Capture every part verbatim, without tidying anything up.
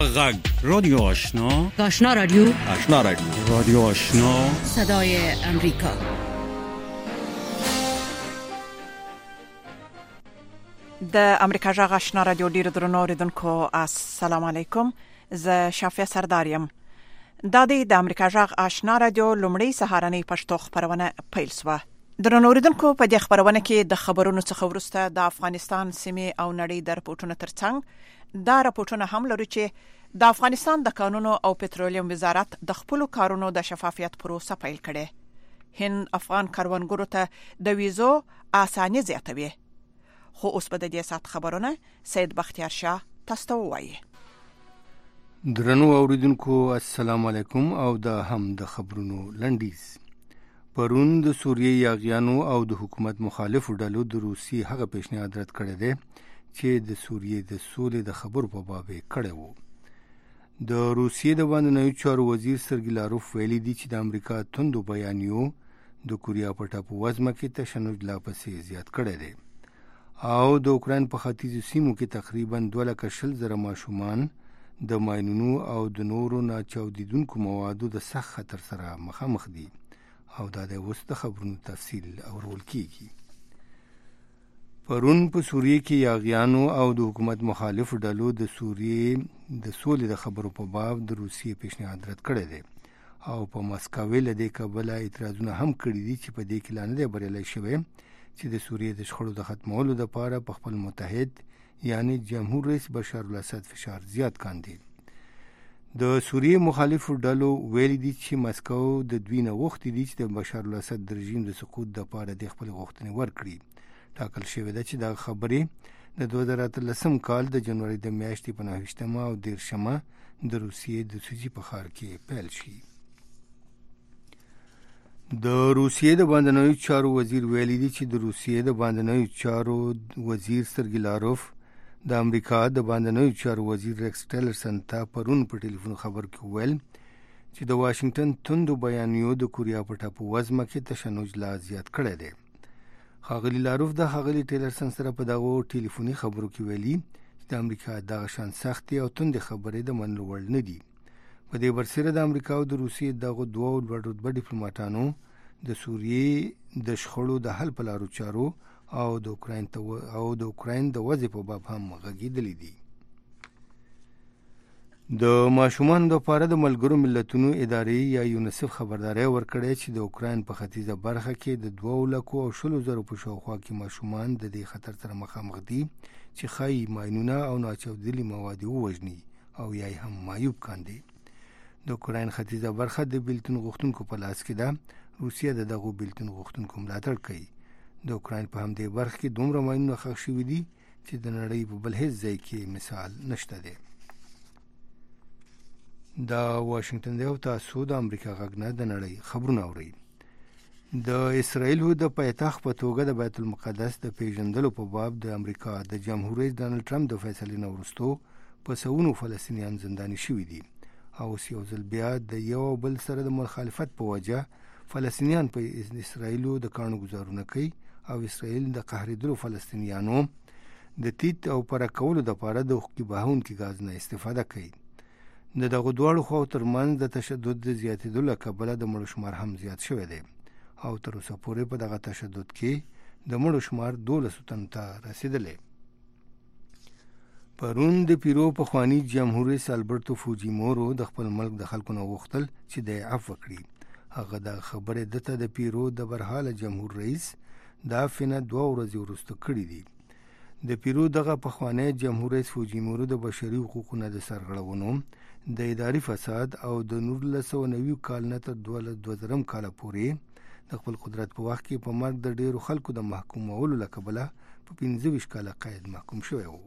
غږ رادیو آشنا آشنا رادیو آشنا رادیو رادیو آشنا صدای امریکا. د امریکا جغ آشنا رادیو ډیر درنو اوریدونکو السلام علیکم. ز شافیا سرداریم. د دې د امریکا جغ آشنا رادیو لومړی سهارنۍ پښتو خبرونه پیل شوه. درنو اوریدونکو په دې خبرونه کې د خبرونو څخه ورسته د افغانستان سیمه او نړۍ د رپورټونو ترڅنګ دا رپورټونه هم لري چې د افغانستان د قانونو او پټرولیم وزارت د خپل کارونو د شفافیت پروسه پیل کړي. هند افغان کاروانګرو ته د ویزو اسانه زیاتوي. خو اوس په دې سات خبرونه سید بختیار شاه تاسو ته وایي. درنو اوریدونکو السلام علیکم او دا هم د خبرونو لنډیز. پرون د سوریې یاغیانو او د حکومت مخالفو ډلو د روسي هغه پیشنهاد رد کړی دی چې د سوریې د سولې د خبرو په باب کړی وو. د روسیې د بهرنیو چارو وزیر سرګی لاروف ویلي دی چې د امریکا توندو بیانیو د کوریا په ټاپووزمه کې تشنج لا پسې زیات کړی دی او د اوکراین په ختیځو سیمو کې تقریبا دوه لکه شل زره ماشومان د ماینونو او د نورو ناچاودیدونکو موادو د سخت خطر سره مخامخ دي او دا د اوس د خبرونو تفصیل اورول کیږي. پرون په سوریې کې یاغیانو او د حکومت مخالف ډلو د سوریې د سولې د خبرو په باب د روسیې پیشنهاد رد کړی دی او په مسکو له دې کبله اعتراضونه هم کړي دي چې په دې کې لا نه دی بریالی شوی چې د سوریې د شخړو د ختمولو لپاره په خپل متحد یعنی جمهور رئیس بشار الاسد فشار زیات کاندي. د سوریې مخالفو ډلو ویلي دي چې مسکو د دوی نه غوښتي دي چې د بشار الاسد د رژیم د سقوط لپاره د خپل غوښتنې ورکړي. ټاکل شوې ده چې دا خبرې د دوه زره اتلسم کال د جنوري د میاشتې په نهه ویشتمه او دېرشمه د روسیې د سوزي په ښار کې پیل شي. د روسیې د بهرنیو چارو وزیر ویلي دی چې د روسیې د بهرنیو چارو وزیر سرګی لاروف د امریکا د بهرنیو چارو وزیر ریکس ټیلرسن ته پرون په ټلیفون خبر کې ویل چې د واشنگټن توندو بیانیو د کوریا په ټاپووزمه کې تشنج لا زیات کړی دی. ښاغلي لاروف د ښاغلي ټیلرسن سره په دغو ټلیفوني خبرو کې ویلي چې د امریکا دغه شان سختې او توندې خبرې د منلو وړ نه دي. په دې برسره د امریکا او د روسیې دغو دوو لوړ رتبه ډیپلوماټانو د سوریې د شخړو د حل په لارو چارو او د اوکراین او د اوکراین د وضع په باب هم غږېدلي دي. د ماشومان لپاره د ملګرو ملتونو ادارې یا یونیسف خبرداری ورکړې چې د اوکراین په ختیځه برخه کې د دوه لکو او شلو زرو په شاوخوا کې ماشومان د دې خطر سره مخامخ دي چې ښایي ماینونه او ناچاودلي مواد ووژني او یا هم معیوب کاندي. د اوکراین ختیځه برخه د بیلتون غوښتونکو په لاس کې ده. روسیه د دغو بیلتون غوښتونکو ملاتړ کوي. د اوکراین په همدې برخه کې دومره ماینونه ښخ شوي دي چې د نړۍ په بل هیڅ ځای کې مثال نشته دی. دا واشنگټن دی او تاسو د امریکا غږ نه د نړۍ خبرونه اورئ. د اسرائیل د پایتخت په توګه د بیت المقدس د پیژندلو په باب د امریکا د جمهور رئیس ډانلډ ټرمپ د فیصلې نه وروسته په سوونو فلسطینیان زنداني شوي دي او یو ځل بیا د یو بل سره د مخالفت په وجه فلسطینیان په اسرائیل د کانو گزارونه کوي او اسرائیل د قهرېدلو فلسطینیانو د تیت او پره کولو لپاره د حقوقي بهونکي غاز نه استفاده کوي. د دغو دواړو خواو ترمنځ د تشدد د زیاتېدو له کبله د مړو شمار هم زیات شوی دی او تر اوسه پورې په دغه تشدد کې د مړو شمار دولسو تنو ته رسېدلی. پرون د پیرو پخواني جمهور رئیس البرتو فوجیمورو د خپل ملک د خلکو نه غوښتل چې د عفو وکړي. هغه د خبرې دته د پیرو د برحاله جمهور رئیس د عفو نه دوه ورځې وروسته کړي دي. د پیرو دغه پخوانی جمهور رئیس فوجیمورو د بشري حقوقو نه د سرغړونو د اداري فساد او د نولس سوه نوي کال نه تر دوه زرم کاله پورې د خپل قدرت په وخت کې په مرګ د ډېرو خلکو د محکومولو له کبله په پنځه ویشت کاله قید محکوم شوی و.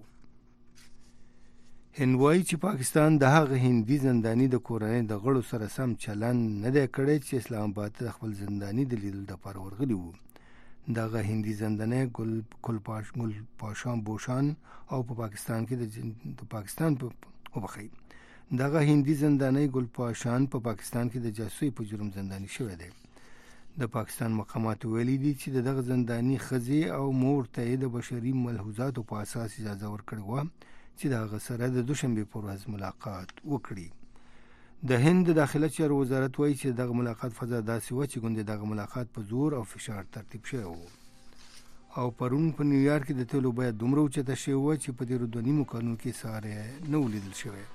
هند وایي چې پاکستان د هغه هندي زنداني د کورنۍ د غړو سره سم چلند نه دی کړی چې اسلام آباد ته خپل زنداني د لیدلو لپاره ورغلي وو. دغه هندي زنداني ګل کلپاش ګل پاشان بوشان او په پاکستان کې د پاکستان په وبخي دغه هندي زنداني ګل پاشان په پاکستان کې د جاسوسي په جرم زنداني شوی دی. د پاکستان مقامات ویلي دي چې دغه زنداني خزي او مور ته د بشري ملحوظاتو په اساس اجازه ورکړې و چې د هغه سره د دوشنبه پر ورځ ملاقات وکړي. د هند داخله چارو وزارت وایي چې دغه ملاقات فضا داسې و چې ګوندې دغه ملاقات په زور او فشار ترتیب شوی و. او پرون په نیویارک کې د تیلو بیه دومره اوچته شوې وه چې په تېرو دوه نیمو کلونو کې ساری نه و لیدل شوی.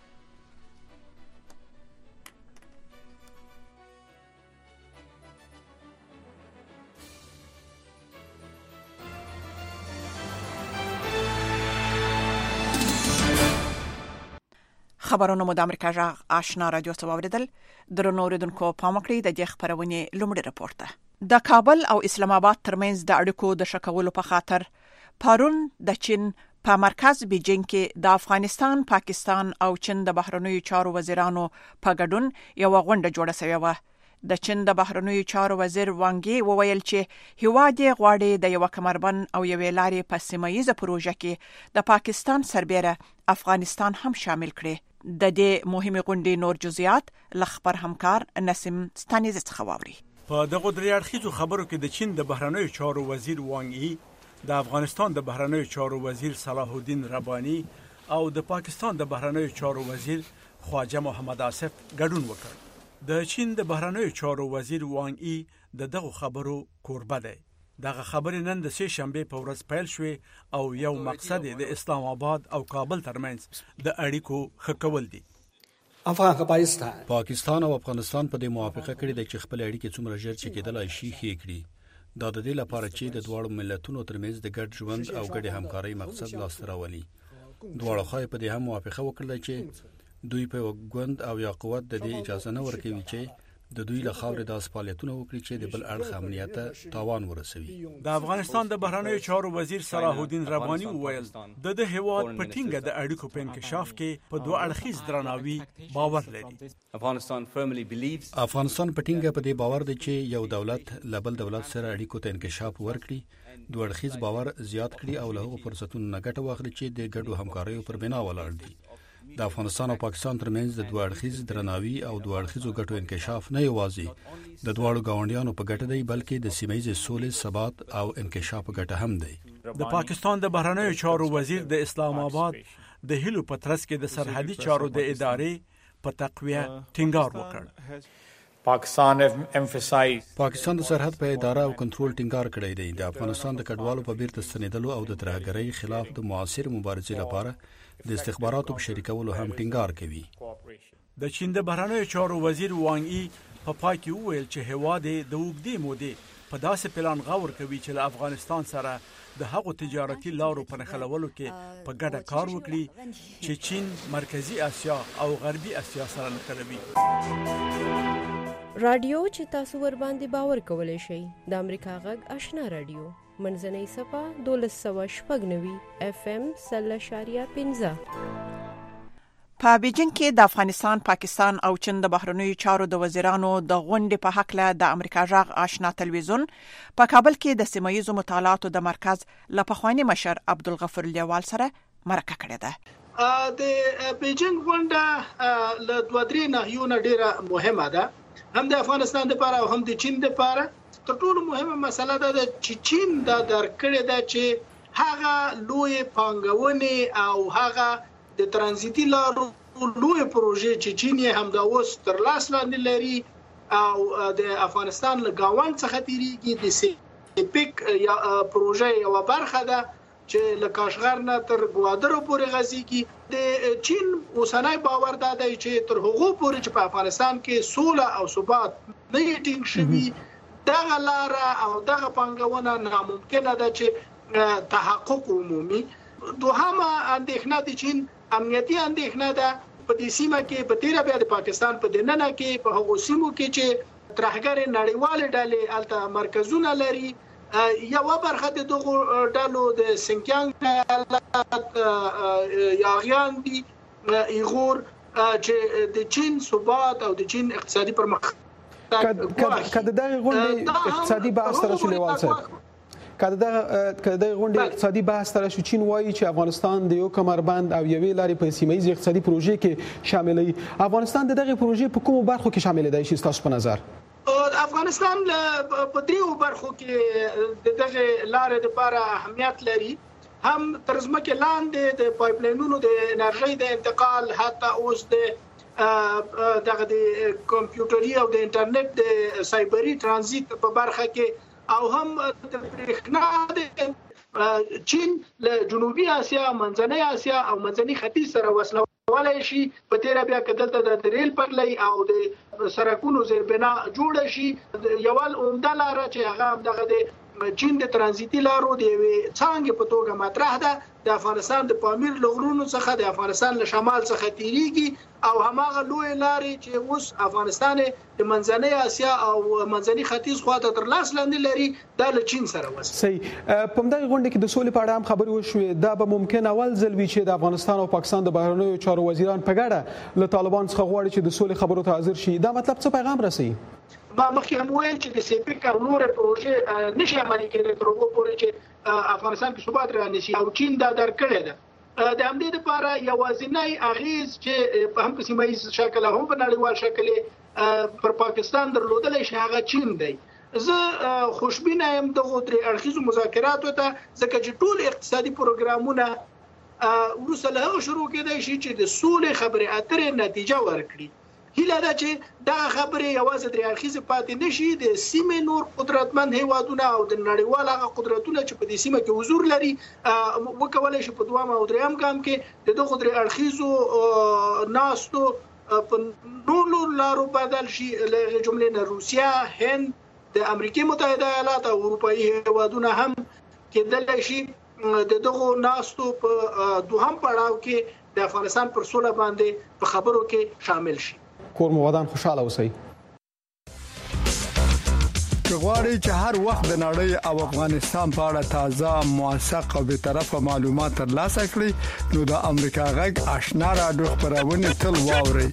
خبرونه مو د امریکا جغ آشنا رادیو څخه واوریدل. درنو اوریدونکو پام وکړئ د دې خبرونه لومړی رپورټ ده. د کابل او اسلام آباد ترمنځ د اړیکو د شکولو په خاطر پرون د چین په مرکز بیجینګ کې د افغانستان، پاکستان او چین د بهرنیو چارو وزیرانو په ګډون یو غونډه جوړه شوې وه. د چین د بهرنیو چارو وزیر وانګي وویل چې هیواد یې غواړي د یو کمربند او یو لارې په سیمایي پروژه کې د پاکستان سربېره افغانستان هم شامل کړي. د دې مهمه غونډې نور جزئیات لخبر همکار نسیم ستانیز څخه واوري. په دغه درې اړخیزو خبرو کې د چین د بهرنیو چارو وزیر وانګي، د افغانستان د بهرنیو چارو وزیر صلاح الدین ربانی او د پاکستان د بهرنیو چارو وزیر خواجه محمد آصف ګډون وکړ. د چین د بهرنیو چارو وزیر وانګي د دغه خبرو کوربه دی. دغه خبرې نن د سه شنبه په ورځ پیل شوې او یو مقصد د اسلام آباد او کابل ترمنځ د اړیکو ښه کول دي. افغانستان پاکستان او افغانستان په دې موافقه کړې ده چې خپل اړیکې څومره ژر چې کېدلای شي ښې کړي. دا د دې لپاره چې د دواړو ملتونو ترمنځ د ګډ ژوند او ګډې همکارۍ مقصد لاسته راولي. دواړو خواې په دې هم موافقه وکړه چې دوی په وګوند او یا قوت د دې اجازه نه ورکوي چې د دوی له خاورې د فعالیتونو وکړي چې د بل اړخ امنیت ته تاوان ورسوي. د افغانستان د بهرنیو چارو وزیر صلاح الدین ربانی وویل د د هیواد په ټینګه د اړیکو په انکشاف کې په دوه اړخیز درناوي باور لري. افغانستان په ټینګه په دې باور دی چې یو دولت له بل دولت سره اړیکو ته انکشاف ورکړي، دوه اړخیز باور زیات کړي او له هغو فرصتونو نه ګټه واخلي چې د ګډو همکاریو پر بنا ولاړ دي. د افغانستان او پاکستان ترمنځ د دوه اړخیز درناوي او دوه اړخیزو ګټو انکشاف نه یوازې د دواړو ګاونډیانو په ګټه دی بلکې د سیمه‌ییزې سولې، ثبات او انکشاف په ګټه هم دی. د پاکستان د بهرنیو چارو وزیر د اسلام آباد د هیلو په ترڅ کې د سرحدي چارو د ادارې په تقویه ټینګار وکړ. پاکستان پاکستان د سرحد په اداره او کنټرول ټینګار کړی دی. د افغانستان د کډوالو په بیرته ستنېدلو او د ترهګرۍ خلاف د معاصر مبارزې لپاره د استخباراتو په شریکولو هم ټینګار کوي. د چین د بهرنیو چارو وزیر وانګي په پای کې وویل چې هیواد د اوږدې مودې په داسې پلان غور کوي چې له افغانستان سره د هغو تجارتي لارو په نښلولو کې په ګډه کار وکړي چې چین مرکزی اسیا او غربي اسیا سره نښلوي. رادیو چې تاسو ور باندې باور کولای شئ د امریکا غږ آشنا رادیو منځنۍ صفه دولس سوه شپږ نوي اف ام سل اشاریه پنځه. په بیجینګ کې د افغانستان، پاکستان او چین د بهرنیو چارو د وزیرانو د غونډې په حق له د امریکا جغ آشنا تلویزیون په کابل کې د سیمایي مطالعاتو د مرکز لپخوانی مشر عبدالغفور لیوال سره مرکه کړې ده. د بیجینګ غونډه له دوه درې ناحیو نه ډیره مهمه ده، هم د افغانستان لپاره او هم د چین لپاره. تر ټولو مهمه مسله ده چې چین دا درکړې ده چې هغه لوی پانګونې او هغه د ترانزیتي لارو لوی پروژې چې چین یې هم دا اوس تر لاس لاندې لري او د افغانستان له گاوند څخه تیریږي. د سیپیک یا پروژې یو برخه ده چې له کاشغر نه تر ګوادرو پورې غځيږي. د چین اوسنۍ باور دا دی چې تر هغو پورې چې په افغانستان کې سوله او ثبات نه ټینګ شي دغه لار او دغه پانګونه ناممکنه ده چې تحقق عمومي. دوهمه اندېښنه د چین امنیتي اندېښنه ده په دې سیمه کې په تیره بیا د پاکستان په دننه کې په هغو سیمو کې چې ترهګر نړیوال ډلې الته مرکزونه لري. یو برخه د دغه ډلو د سنکیانګ یاغیان دي ایغور چې د چین ثبات او د چین اقتصادي پرمختګ کده دغه غونډه اقتصادي بحث سره شولې صاحب کده دغه کده غونډه اقتصادي بحث سره شو چین وایي چې افغانستان د یو کمربند او یوې لارې په سیمایي اقتصادي پروژې کې شاملې. افغانستان د دغه پروژې په کومو برخو کې شامل دی چې تاسو په نظر؟ افغانستان په دریو برخو کې دغه لارې لپاره اهمیت لري. هم تر ځمکې لاندې د پایپلاینونو د انرژي د انتقال حتی اوس د دغه د کمپیوټري او د انټرنیټ د سایبري ترانزیت په برخه کې او هم د برېښنا د چین له جنوبي اسیا منځنۍ اسیا او منځني ختیځ سره وصل ولای شي په تیر بیا کدلته د ریل پټلۍ او د سرکونو زیربنا جوړ شي یو عمده لار چې هغه دغه د چین د ترانزیتي لارو د څنګه په توګه مطرح ده د افغانستان د پامیر لغرونو څخه د افغانستان له شمال څخه تیریږي او هماغه لوی لارې چې اوس افغانستان د منځنۍ اسیا او منځني ختیځ خواته تر لاس لاندې لري د چین سره وصل. صحیح. په همدغه غونډه کې د سولې په اړه هم خبرې وشوې. دا به ممکن اول ځل وي چې د افغانستان او پاکستان د بهرنیو چارو وزیران په ګډه له طالبان څخه غواړي چې د سولې خبرو ته حاضر شي. دا مطلب څه پیغام رسوي؟ ما مخکې هم ویل چې د سیپیک او نور پروژې نشي عملي کېدای تر هغه پورې چې افغانستان کې ثبات رانشي او چین دا درکړی ده. د همدې لپاره یوازینی اغیز چې په هم په سیمه ییز شکل هم په نړیوال شکل پر پاکستان درلودل شي هغه چین دی. زه خوشبینه یم دغه درې اړخیزو مذاکراتو ته ځکه چې ټول اقتصادي پروګرامونه وروسته له هغه شروع کېدای شي چې د سولې خبرې اترې نتیجه ورکړي. هیله ده چې دا خبرې یوازې درې اړخیزې پاتې نشي د سیمې نور قدرتمند هیوادونه او د نړیوال هغه قدرتونه چې په دې سیمه کې حضور لري وکولای شي په دوام او دریم ګام کې د دغه درې اړخیزو ناستو په نورو لارو بدل شي له جملې نه روسیا، هند، د امریکای متحده ایالات او اروپایي هیوادونه هم کېدلی شي د دغه ناستو په دوهم پړاو کې د افغانستان پر سوله باندې په خبرو کې شامل شي. کور مو ودان خوشاله اوسئ. غواړئ چې هر وخت د نړۍ او افغانستان په اړه تازه، موثق او به طرفه معلومات ترلاسه کړئ نو د امریکا غږ آشنا رادیو خبرونه تل واورئ.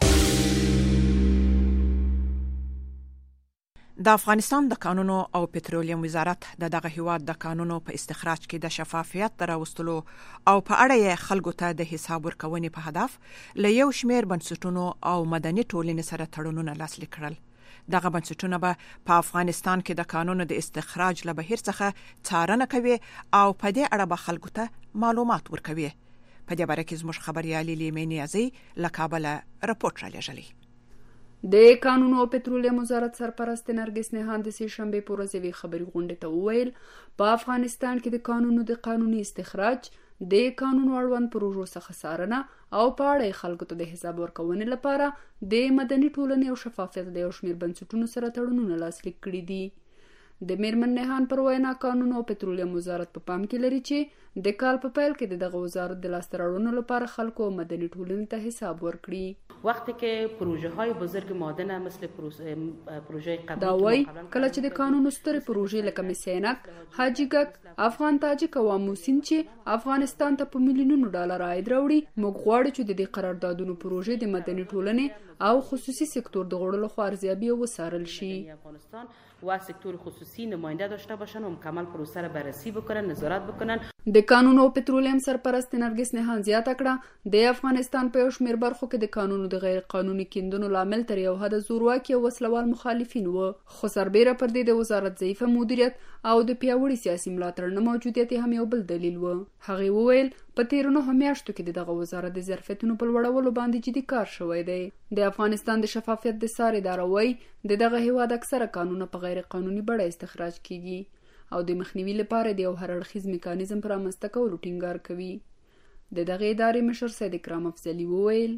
د افغانستان د قانونو او پټرولیم وزارت د دغه هیواد د قانونو په استخراج کې د شفافیت راوستلو او په اړه یې خلکو ته د حساب ورکونې په هدف له یو شمېر بنسټونو او مدني ټولنې سره تړونونه لاسلیک کړل. دغه بنسټونه به په افغانستان کې د قانونو د استخراج له بهیر څخه څارنه کوي او په دې اړه به خلکو ته معلومات ورکوي. په دې باره کې زموږ خبريالي لیمې نیازي له کابل راپورټ رالیږلی. د قانونو او پټرولیم وزارت سرپرست نرګس نهان د سې شنبه په ورځ وی خبري غونډه ته وویل په افغانستان کې د قانونو د قانوني استخراج د قانونو اړوند پروژو څخه څارنه او په اړه خلکو ته د حساب ورکونې لپاره د مدني ټولنې او شفافیت د یو شمېر بنسټونو سره تړونونه لاسلیک کړي دي. د میرمن نهان پر وینا قانونو او پټرولیم وزارت په پام کې لري چې د کال په پیل کې دغه وزارت د لاس تراړونو لپاره خلکو او مدني ټولنې ته حساب ورکړي. وقتی که پروژه های بزرگ مادن مثل پروژه قبلی دا وای کله چې د قانونو سترې پروژې لکه مسینک، حاجی ګک، افغان تاجک او موسین چې افغانستان ته په میلیونونو ډالر عاید راوړي، موږ غواړو چې د دې قراردادونو پروژې د مدني ټولنې او خصوصي سکتور د غړو لخوا ارزیابي او وڅارل شي و سکتور خصوصی نماینده داشته باشن و مکمل پروسه را بررسی بکنن، نظارت بکنن. د قانون او پټرولیم سرپرست نرګس نهان زیاته کړه د افغانستان په یو شمېر برخو کې د قانونو د غیر قانوني کیندونو لامل تر یو حد زورواکي او وسلوال مخالفین وو، خو سربېره پر دې د وزارت ضعیفه مدیریت او د پیاوړي سیاسي ملاتړ نه موجودیت هم یو بل دلیل وو. هغه وویل په تیرو نهو میاشتو کې دغه وزارت د ظرفیتونو په لوړولو باندې جدي کار شوی دی. د افغانستان د شفافیت د ساري داروي د دغه هیواد اکثره قانونه په غیر قانوني بڼه استخراج کیږي او د مخنیوي لپاره د یو هرړخیز میکانیزم پر رامنځته کولو ټینګار کوي. د دغه ادارې مشر سید اکرام افضلی وویل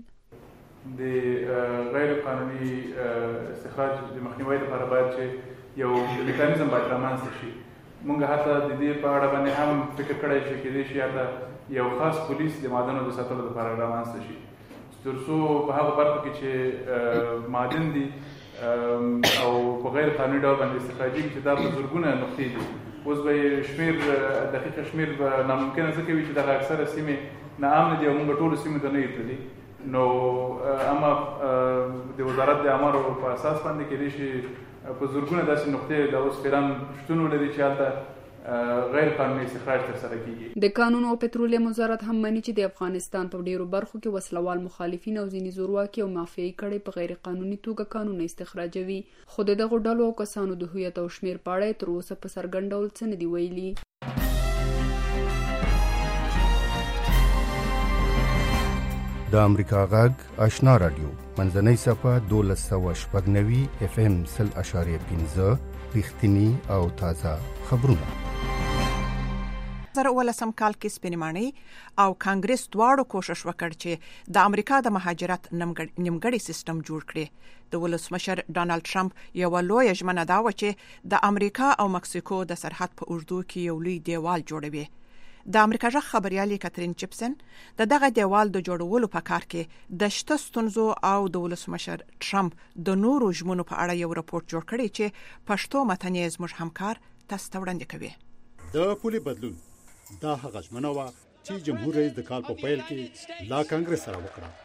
د غیر قانوني استخراج د مخنیوي لپاره باید چې یو میکانیزم باید رامنځته شي. موږ حتی د دې په اړه باندې هم فکر کړی چې کېدای شي حتی یو خاص پولیس د معدنو د ساتلو لپاره رامنځته شي تر څو په هغه برخو کې چې معدن دي او په غیر قانوني ډول باندې استخراجي چې دا په زرګونه نقطې دي. اوس به شمېر دقیق شمېر به ناممکنه ځکه وي چې دغه اکثره سیمې ناامنه دي او موږ ټولو سیمو ته نه یو تللي، نو اما د وزارت د امارو په اساس باندې کېدای شي په زرګونه داسې نقطې د اوس فعلا شتون ولري چې هلته غیر قانوني استخراج ترسره کیږي. د قانون او پټرولیم وزارت هم مانی چې د افغانستان په ډیرو برخو کې وسلوال مخالفین او ځینې زورواکي او مافیایي کړي په غیر قانوني توګه قانون استخراجوي، خو دغه ډلو او کسانو د هویت او شمیر په اړه تر اوسه په څرګند ډول څه نه دی ویلي. د امریکا غږ آشنا رادیو منځنۍ صفه دولس سوه شپږ نوي اف ام سل اشاریه پنځه رښتینی او تازه خبرونه. زر ولسم کال کې سپینمانی او کانګرس دواړو کوشش وکړ چې د امریکا د مهاجرت نیمګړی سیستم جوړ کړي. د ولسمشر ډانلډ ټرمپ یو لوی ژمنه دا و چې د امریکا او مکسیکو د سرحد په اوږدو کې یو لوی دیوال جوړوي. د امریکا ژغ خبريالي کاترین چپسن د دغه دیوال د جوړولو په کار کې د شته ستونزو او د ولسمشر ټرمپ د نورو ژمنو په اړه یو راپور جوړ کړی چې پښتو متن یې زموږ همکار تاسو ته وړاندې کوي. د پولي بدلون دا هغه ژمنه وه چې جمهور رئیس د کال په پیل کې لا کانګرس سره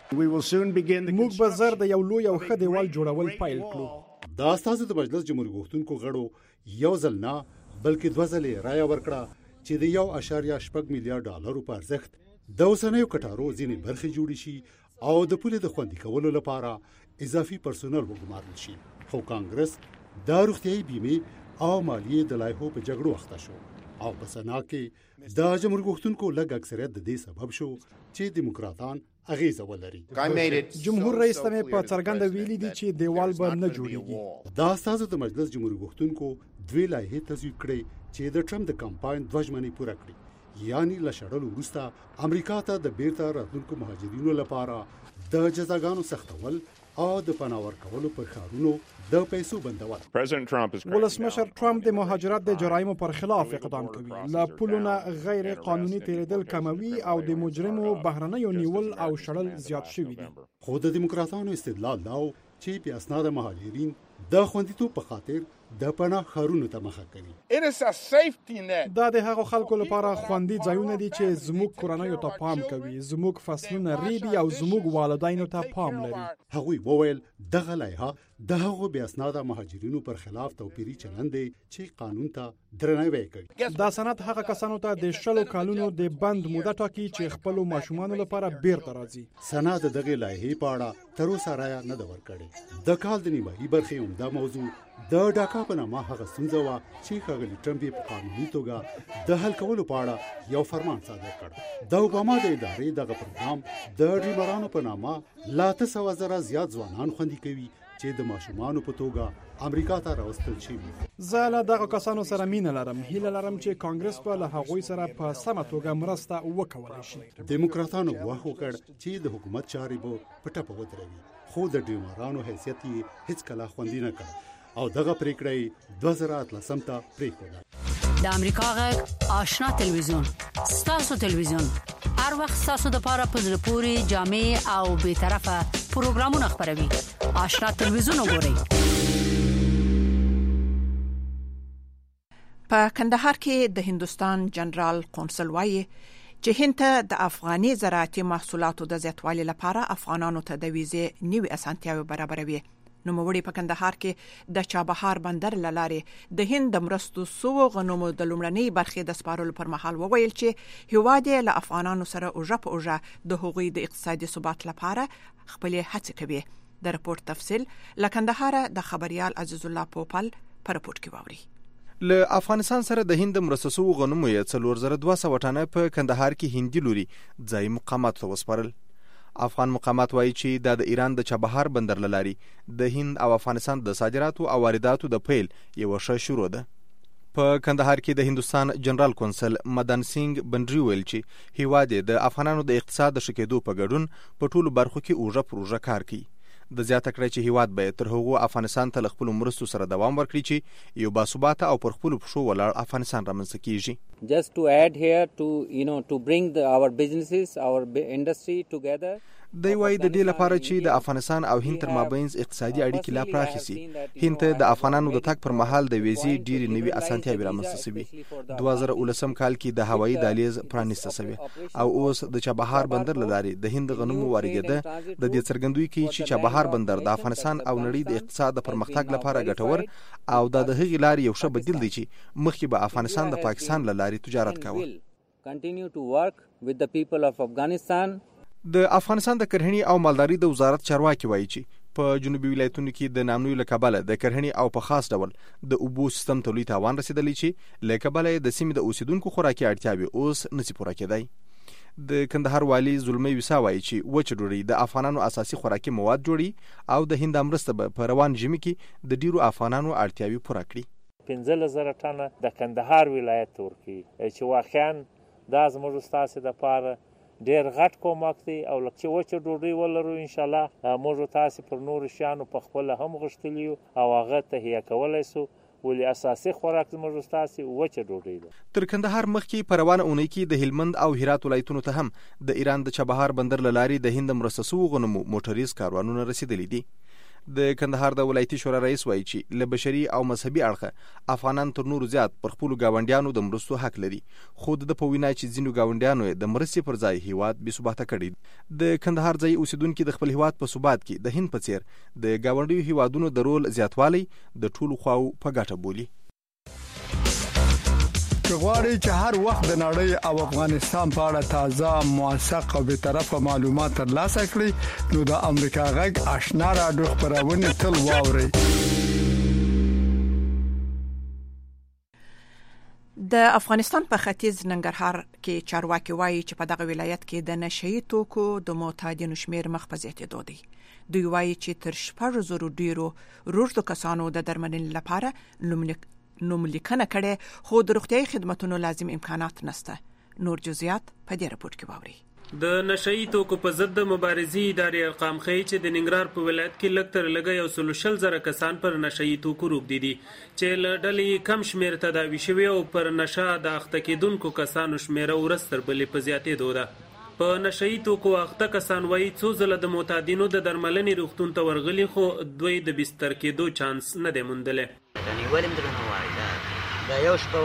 وکړه. موږ به زر د یو لوی او ښه دیوال جوړول پیل کړو. دا ستاسو د مجلس جمهوریت غوښتونکو غړو یو ځل نه بلکې دوه ځلې رایه ورکړه چې د یو اشاریه شپږ میلیارډ ډالرو په ارزښت د اوسنیو کټارو ځینې برخې جوړې شي او د پولي د خوندي کولو لپاره اضافي پرسونل وګمارل شي. خو کانګرس د روغتیايي بیمې او مالیې د لایحو په جګړو اخته شو او په سنا کې د جمهور غوښتونکو لږ اکثریت د دې سبب شو چې دیموکراتان اغیزه ولري. جمهور رئیس ته په څرګنده ویلي دي چې دیوال به نه جوړیږي. دا ستاسو د مجلس جمهور غوښتونکو دوی لایحې تصویب کړي چې د ټرمپ د کمپاین دوه ژمنې پوره کړي، یعنی له شړلو وروسته امریکا ته د بیرته راتلونکو مهاجرینو لپاره د جزاګانو سختول او د پناه ورکولو پر ښارونو د پیسو بندول. ولسمشر ټرمپ د مهاجرت د جرایمو پر خلاف اقدام کوي، له پولونو غیر قانوني تیریدل کموي او د مجرمو بهرنیو نیول او شړل زیات شوي دي. خو د دیموکراتانو استدلال دا چې په اسناد مهاجرین د خوندیتوب په خاطر د پناه ښارونو ته مخه کوي. دا د هغو خلکو لپاره خوندي ځایونه دي چې زموږ کورنیو ته پام کوي، زموږ فصلونه ریبي او زموږ والدینو ته پام لري. هغوی وویل دغه لایحه د هغو بې اسناده مهاجرینو پر خلاف توپیري چلند دی چې قانون ته درناوی کوي. دا سند هغه کسانو ته د شلو کالونو د بند موده ټاکي چې خپل ماشومان لپاره بیرته راځي. سند دغه لایحې په اړه تر اوسه رایه نه ده ورکړې. د کال د نیمایي برخې عمده موضوع د ډاکا په نامه هغه ستونزه وه چې ښاغلي ټرمپ یې په قانوني توګه د حل کولو په اړه یو فرمان صادر کړ. د اوباما د ادارې دغه پروګرام د ډریمرانو په نامه لا اته سوه زره زیات ځوانان خوندي کوي چې د ماشومانو په توګه امریکا ته راوستل شوي. زه له دغه کسانو سره مینه لرم، هیله لرم چې کانګرس به له هغوی سره په سمه توګه مرسته وکولای شي. دیموکراتانو ګواښ وکړ چې د حکومت چارې به په ټپه ودروي، خو د ډریمرانو حیثیت یې هیڅکله خوندي نه کړ او دغه پریکړه دوه زره اتلسم ته پریښوده. د امریکا غږ آشنا تلویزیون ستاسو تلویزیون هر وخت ستاسو د لپاره په زړه پورې جامع او به طرفه پروګرامونه خبروي. آشنا تلویزیون وګورئ. په کندهار کې د هندستان جنرال قونسل وایي چې هند د افغاني زراعتي محصولاتو د زیاتوالي لپاره افغانانو ته د ویزې نوې اسانتیاوې برابروي. نو موړي په کندهار کې د چابهار بندر لارې د هند د مرستو سو غنمو د لومړنۍ برخې د سپارلو پر مهال وویل چې هیواد یې له افغانانو سره اوجه په اوجه د هغوی د اقتصادي ثبات لپاره خپل هڅې کوي. د راپور تفصیل له کندهار د خبريال عزیز الله پوپل پر راپور کې واوري. له افغانستان سره د هند مرستو غنمو یې څلور زره دوه سوه ټنه په کندهار کې هندي لوري ځای مقامات ته وسپارل. افغان مقامات وایي چې دا د ایران د چابهار بندر لاري د هند او افغانستان د صادراتو او وارداتو د پیل یو ښه شروع ده. په کندهار کې د هندستان جنرال قونسل مدن سنگ بنډری ویل چې هیواد د افغانانو د اقتصاد د شکېدو په ګډون په ټولو برخو کې اوجه پروژه کار کوي. د زیاته کړی چې هیواد به تر هغو افغانستان ته خپل مرستو سره دوام ورکړي چې یو باثباته او پر خپل پښو ولاړ افغانستان رامنځته کیږي. Just to add here to you know to bring the, our businesses our industry together. د وای د دې لپاره چې د افغانستان او هند تر مابینځ اقتصادي اړیکې لا پراخې شي، هند ته د افغانانو د تګ پر مهال د ویزې ډېرې نوې اسانتیاوې رامنځته شوې. دوه زره ولسم کال کې د هوایي دهلیز پرانیسته شوې او اوس د چابهار بندر له لارې د هند غنمو واردېده د دې څرګندوي کوي چې چابهار بندر د افغانستان او نړۍ د اقتصاد د پرمختګ لپاره ګټور او د هغې لارې یو ښه بدیل دی چې مخکې به افغانستان د پاکستان له لارې تجارت کاوه. Continue to work with the people of Afghanistan. د افغانستان د کرهڼې او مالدارۍ د وزارت چارواکي وایي چې په جنوبي ولایتونو کې د نامنوي له کبله د کرهڼې او په خاص ډول د اوبو سیستم ته لوی تاوان رسېدلی چې له کبله د سیمې د اوسیدونکو خوراکي اړتیاوې اوس نشي پوره کېدای. د کندهار والی زلمی وسا وایي چې وچ ډوډۍ د افغانانو اساسي خوراکي مواد جوړي او د هند مرسته په روان ژمي کې د ډیرو افغانانو اړتیاوي پوره کړي. پنځه زره ټنه د کندهار ولایت ورکی چې واقعا دا زموږ ستاسو د پاره ډیر غټ کومک دی او لکه چې وچ ډوډۍ ولرو ان شاء الله موږ تاسو پر نور شانو په خپل هم غشتلیو او هغه تهیه کولای سو ولې اساسي خوراک زموږ ستاسو وچ ډوډۍ ده. تر کندهار مخکې په روانه اونۍ کې د هلمند او هرات ولایتونو ته هم د ایران د چابهار بندر لاري د هند مرسسو غنمو موټریز کاروانونه رسیدلي دي. د کندهار د ولایتي شورا رئیس وایي چې له بشري او مذهبي اړخه افغانان تر نورو زیات پر خپل گاونډیانو د مرستو حق لري، خو د په وینا چې ځینو گاونډیانو د مرستې پر ځای هیواد بې ثباته کړي. د کندهار ځای اوسیدونکو د خپل هیواد په ثبات کې د هند په څیر د گاونډیو هیوادونو د رول زیاتوالی د ټولو خواو په ګټه بولي. غواړئ چې هر وخت د نړۍ او افغانستان په اړه تازه، موثق او بیطرفه معلومات ترلاسه کړئ نو د امریکا غږ آشنا رادیو خبرونه تل واورئ. د افغانستان په ختیځ ننګرهار کې چارواکي وایي چې په دغه ولایت کې د نشئی توکو د معتادینو شمیر مخ په زیاتېدو دی. دوی وایي چې تر شپږ زره ډیرو روږدو کسانو د درملنې لپاره لومړني نوم لیکنه کړي، خو د روغتیايي خدماتو لازم امکانات نشته. نور جزئیات په دې راپور کې واوري. د نشئی توکو په ضد د مبارزې ادارې ارقام ښیي چې د ننګرهار په ولایت کې لږ تر لږه یو سل شل زره کسان پر نشئی توکو روږدي دي چې له ډلې کم شمیر تداوي شوي او پر نشه د اخته کېدونکو کسانو شمیره ورځ تر بلې په زیاتېدو ده. په نشئی توکو اخته کسان وایي څو ځله د معتادینو د درملنې روغتون ته ورغلي خو دوی د بستر کېدو چانس نه دی موندلی. ولې درنه وایي دا یو شپه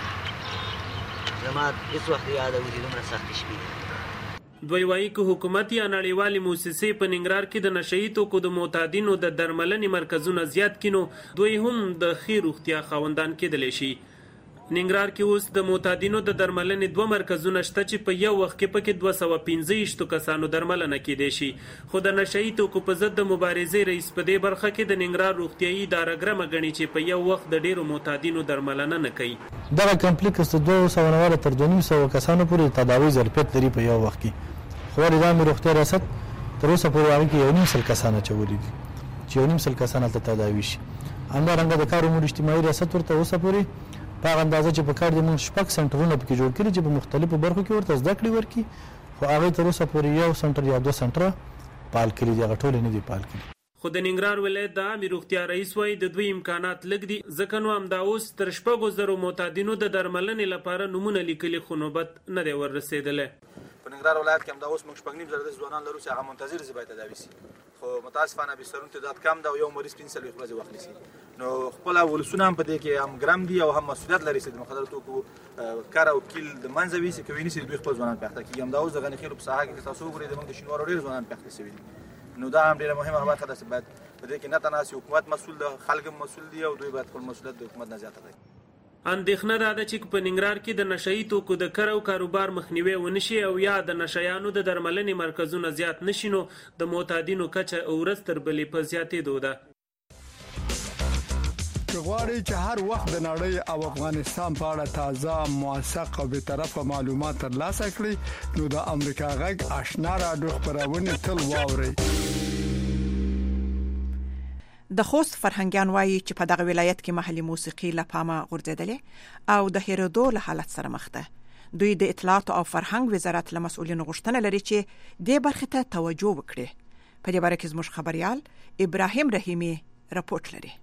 ولاګه زما هیڅ وخت یاد او دومره سخت شپې. دوی وایي که حکومت یا نړیوالې موسسې په ننګرهار کې د نشئی توکو د معتادینو د درملنې مرکزونه زیات کړي دوی هم د ښې روغتیا خاوندان کېدلی شي. ننګرهار کې اوس د معتادینو د درملنې دوه مرکزونه شته چې په یو وخت کې پکې دوه سوه پنځه ویشتو کسانو درملنه کېدی شي، خو د نشئی توکو په ضد د مبارزې رئیس په دې برخه کې د ننګرهار روغتیايي اداره ګرمه ګڼي چې په یو وخت د ډیرو معتادینو درملنه نه کوي. دغه کمپلیکس د دوه سوه نه تر دوه نیم سوه کسانو پورې تداوي ظرفیت لري په یو وخت کې، خو د عامه روغتیا ریاست تر اوسه پورې هغه کې یو نیم سل کسان اچولي دي چې یو نیم سل کسان هلته تداوي شي. همدارنګه د کار امور اجتماعي ریاست ورته اوسه پورې په اندازه چې په کار د موږ شپږ سنټرونه پکې جوړ کړي چې په مختلفو برخو کې ورته زده کړې ورکړي، خو هغه تر اوسه پورې یو سنټر یا دوه سنټره فعال کړي دي، هغه ټول نه دي فعال کړي. خو د ننګرهار ولایت د عامې روغتیا رئیس وایي د دوی امکانات لږ دي، ځکه نو همدا اوس تر شپږو زرو معتادینو د درملنې لپاره نومونه لیکلي خو نوبت نه دی وررسېدلی. په ننګرهار ولایت کې همدا اوس موږ شپږ نیم زره داسې ځوانان لرو چې هغه منتظر دي باید تداوي شي، خو متاسفانه بسترونو تعداد کم ده او یو مریض پنځه څلوېښت ورځې وخت نیسي. نو خپل ولسونه هم په دې کې هم ګرم دي او هم مسؤلیت لري چې د مخدره توکو کار او کیل د منځه ویسي کوي نشي دوی خپل ځوانان پخته کیږي. همدا اوس د غنی خیلو په ساحه کې تاسو وګورئ د موږ د شینوارو ډېر ځوانان پخته شوي دي. نو دا هم ډېره مهمه خبره ده چې باید په دې کې نه تناسي حکومت مسؤل ده، خلک هم مسؤل دي او دوی باید خپل مسؤلیت د حکومت نه زیاته کړي. اندېښنه دا ده چې په ننګرهار کې د نشئی توکو د کار او کاروبار مخنیوی ونشي او یا د نشیانو د درملنې مرکزونه زیات نشي نو د معتادینو کچه ورځ تر بلې په زیاتېدو ده. غواړئ چې هر وخت د نړۍ او افغانستان په اړه تازه، موثق او بیطرفه معلومات ترلاسه کړئ نو د امریکا غږ آشنا رادیو خبرونه تل واورئ. د خوست فرهنګیان وایي چې په دغه ولایت کې محلي موسیقي له پامه غورځېدلې او د هېرېدو له حالت سره مخ ده. دوی د اطلاعات او فرهنګ وزارت له مسؤلینو غوښتنه لري چې دې برخې ته توجه وکړي. په دې باره کې زموږ خبريال ابراهیم رحیمي راپورټ لري.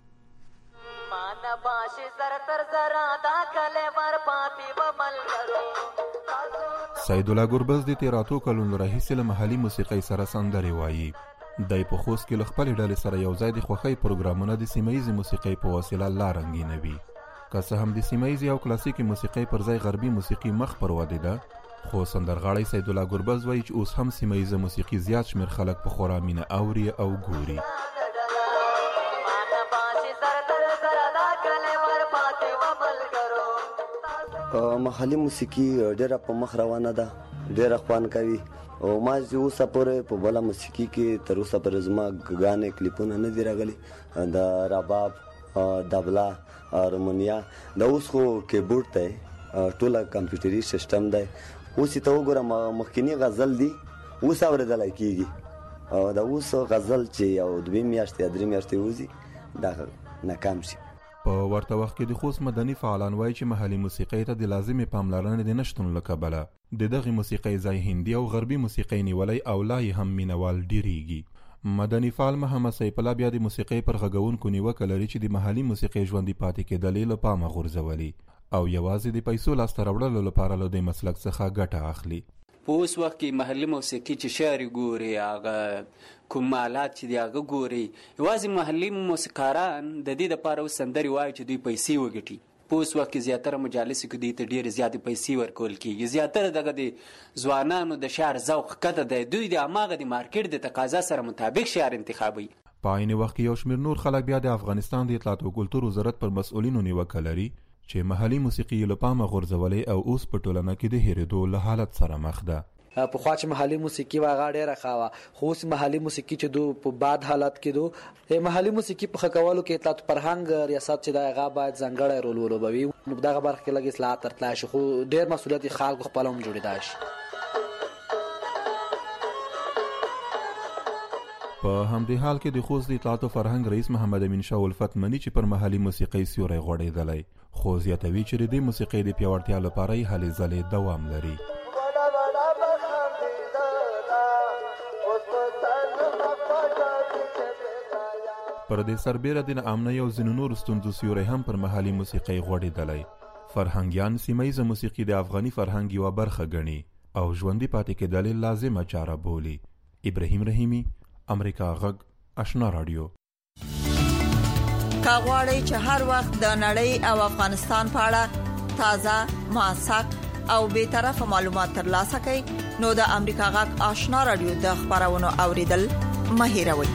سید الله ګربز د تیراتو کلونو راهیسې له محلي موسیقۍ سره سندرې وایي. دای په خوست کې له خپلې ډلې سره یو ځای د خوښۍ پروګرامونه د سیمه ییزې موسیقۍ په وسیله لا رنګینوي. که څه هم د سیمه ییزې او کلاسیکي موسیقۍ پر ځای غربي موسیقي مخ پر ودې ده، خو سندرغاړی سید الله ګربز وایي چې اوس هم سیمه ییزه موسیقي زیات شمېر خلک په خورا مینه اوري او ګوري. محلي موسیقي ډېره په مخ روانه ده، ډېره خوند کوي او ما چې اوسه پورې په بله موسیقي کې تر اوسه پورې زما ګانې کلیپونه نه دي راغلي. د رباب، دبلا، هارمونیا، دا اوس خو کیبورډ دی، ټوله کمپیوټري سیسټم دی، اوس ته وګورم مخکینی غزل دی اوس اورېدلای کیږي او دا اوس غزل چې یو دوه میاشتې درې میاشتې وځي دا ناکام شي. په ورته وخت کې د خوست مدني فعالان وایي چې محلي موسیقۍ ته د لازمې پاملرنې د نشتون له کبله د دغې موسیقۍ ځای هندي او غربي موسیقۍ نیولی او لا یې هم مینوال ډیریږي. مدني فعال محمد سیف الله بیا د موسیقۍ پر غږونکو نیوکه لري چې د محلي موسیقۍ ژوندي پاتې کېدلې له پامه غورځولي او یوازې د پیسو لاسته راوړلو لپاره له دې مسلک څخه ګټه اخلي. په اوس وخت کې محلي موسیقي چې شعر ګوري هغه کوم آلات چې دی هغه ګوري یوازې محلي موسیقاران د دې دپاره اوس سندرې وایي چې دوی پیسې وګټي. په اوس وخت کې زیاتره مجالسو کې دوی ته ډېرې زیاتې پیسې ورکول کېږي. زیاتره دغه د ځوانانو د شعر ذوق ښکته دی. دوی د هماغه د مارکېټ د تقاضا سره مطابق شعر انتخابوي. په عین وخت کې یو شمېر نور خلک بیا د افغانستان د اطلاعات او کلتور وزارت پر مسؤلینو نیوکه لري چې محلي موسیقي له پامه غورځولې او اوس په ټولنه کې د هېرېدو له حالت سره مخ ده. پخوا چې محلي موسیقي وه هغه ډېره ښه وه خو اوس محلي موسیقي چې دو په باد حالت کې دو محلي موسیقي په ښه کولو کې اطلاعات فرهنګ ریاست چې دی هغه باید ځانګړی رول ولوبوي. نو په دغه برخه کې لږ اصلاحات ترتلی شي خو ډېر مسؤلیت یې خلکو خپله هم جوړېدای شي. په همدې حال کې د خوست د اطلاعات او فرهنګ رئیس محمد امین شاه الفت مني چې پر محلي موسیقۍ سیوری غوړېدلی خو زیاتوي چې د دې موسیقۍ د پیاوړتیا لپاره یې هلې ځلې دوام لري. پر دې سربیره د ناامنۍ او ځینو نورو ستونزو سیوری هم پر محلي موسیقۍ غوړېدلی. فرهنګیان سیمه ییزه موسیقي د افغاني فرهنګ یوه برخه ګڼي او ژوندي پاتې کېدل لازمه چاره بولي. ابراهیم رحیمي، امریکا غږ، آشنا رادیو. کا غواړئ چې هر وخت د نړۍ او افغانستان په اړه تازه، موثق او بې طرفه معلومات ترلاسه کړئ نو د امریکا غږ آشنا رادیو د خبرونو اوریدل مه هېروئ.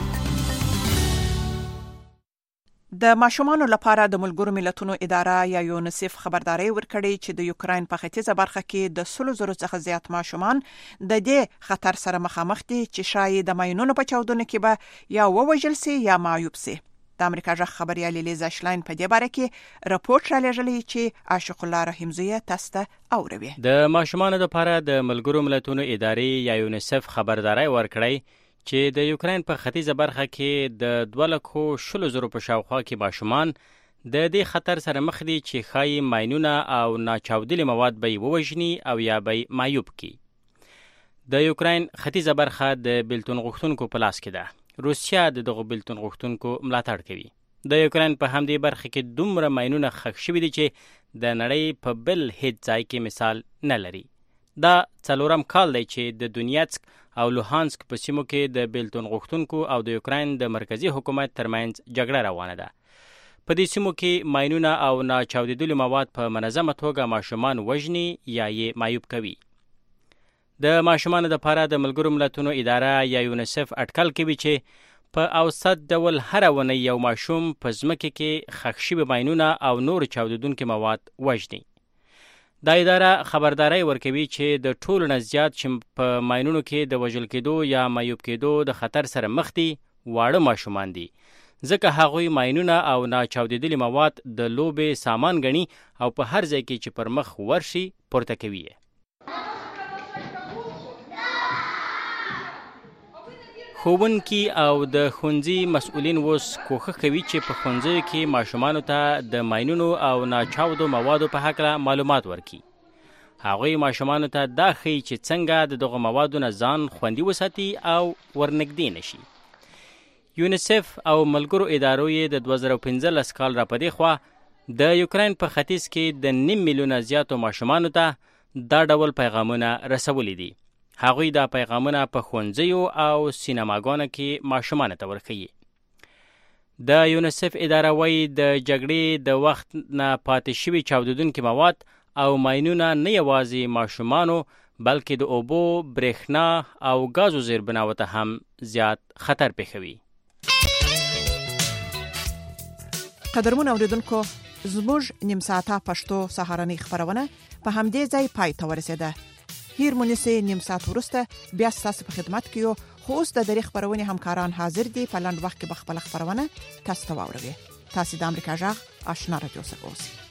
د ماشومانو لپاره د ملګرو ملتونو اداره یا یونیسف خبرداري ورکړې چې د یوکراین په ختیځه برخه کې د سلو زرو څخه زیات ماشومان د دې خطر سره مخامخ دي چې شاید د ماینونو په چاودنو کې به یا ووژل سي یا معیوب سي. د امریکا ژغ خبريال لیزا شلاین په دې باره کې راپورټ را لېږلی چې عاشق الله رحیمزیه تاسو ته اوروي. د ماشومانو لپاره د ملګرو ملتونو ادارې یا یونیسف خبرداري ورکړې چې د یوکراین په ختیځه برخه کې د دوه لکو شلو زرو په شاوخوا کې ماشومان د دې خطر سره مخ دي چې ښایي ماینونه او ناچاودلي مواد به یې ووژني او یا به یې معیوب کړي. د یوکراین ختیځه برخه د بیلتون غوښتونکو په لاس کې ده. روسیا د دغو بیلتون غوښتونکو ملاتړ کوي. د یوکراین په همدې برخه کې دومره ماینونه ښخ شوي دي چې د نړۍ په بل هیڅ ځای کې مثال نه لري. دا څلورم کال دی چې د دونیتسک او لوهانسک په سیمو کې د بیلتون غوښتونکو او د یوکراین د مرکزی حکومت ترمنځ جګړه روانه ده. په دې سیمو کې ماینونه او ناچاودېدلي مواد په منظمه توګه ماشومان وژني یا یې معیوب کوي. د ماشومانو لپاره د ملګرو ملتونو اداره یا یونیسف اټکل کوي چې په اوسط ډول هره ونې یو ماشوم په ځمکه کې ښخ شوي ماینونه او نور چاودېدونکي مواد وژني. دا اداره خبرداري ورکوي چې د ټولو نه زیات چې په ماینونو کې د وژل کېدو یا معیوب کېدو د خطر سره مخ دي واړه ماشومان دي، ځکه هغوی ماینونه او ناچاودېدلي مواد د لوبې سامان ګڼي او په هر ځای کې چې پر مخ ورشي پورته کوي. ښوونکي او د ښوونځي مسؤلین اوس کوښښ کوي چې په ښوونځیو کې ماشومانو ته د ماینونو او ناچاودو موادو په هکله معلومات ورکړي. هغوی ماشومانو ته دا ښیي چې څنګه د دغو موادو نه ځان خوندي وساتي او ورنږدې نشي. یونیسف او ملګرو ادارو یې د دوه زره پنځلس کال را پدې خوا د یوکراین په ختیځ کې د نیم میلیونه زیاتو ماشومانو ته دا ډول پیغامونه رسولي دي. هغوی دا پیغامونه په ښوونځیو او سینماګانو کې ماشومانو ته ورښیي. د یونیسف اداره وایي د جګړې د وخت نه پاتې شوي چاودېدونکي مواد او ماینونه نه یوازې ماشومانو بلکې د اوبو، برېښنا او ګازو زیربناوو ته هم زیات خطر پېښوي. قدرمن اوریدونکو، زموږ نیم ساعته پښتو سهارنۍ خبرونه په همدې ځای پای ته ورسېده. هیر مونږه نیم ساعت وروسته بیا ستاسو په خدمت کې یو. خو اوس د دې خبرونه همکاران حاضر دي په لاند وخت کې به خپل خبرونه تاسو ته واوروي. تاسو د امریکا جغ آشنا رادیو سره اوسئ.